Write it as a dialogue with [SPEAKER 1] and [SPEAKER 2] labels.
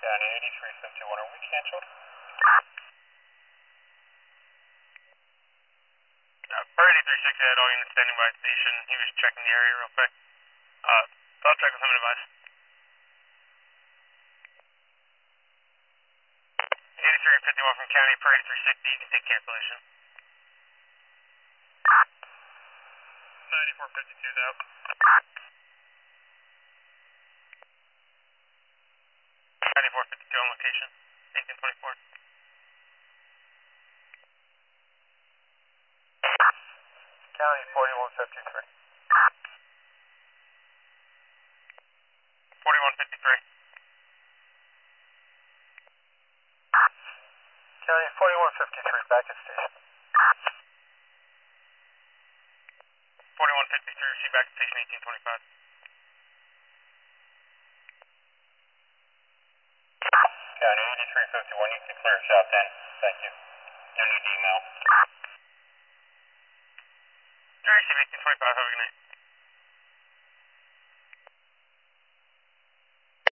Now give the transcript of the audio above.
[SPEAKER 1] County 8351, are we canceled?
[SPEAKER 2] Per 8360 had all units standing by the station. He was checking the area real quick. I'll check with him and advise. 8351 from County, per 8360, you can take cancellation. 9452 out. 9452 on location, 1824.
[SPEAKER 1] County 4153.
[SPEAKER 2] 4153.
[SPEAKER 1] County 4153, back at station.
[SPEAKER 2] 4153, receive back to station 1825.
[SPEAKER 1] County 8351, you can clear shop 10. Thank you. No need email.
[SPEAKER 2] Receive 1825, have a good night.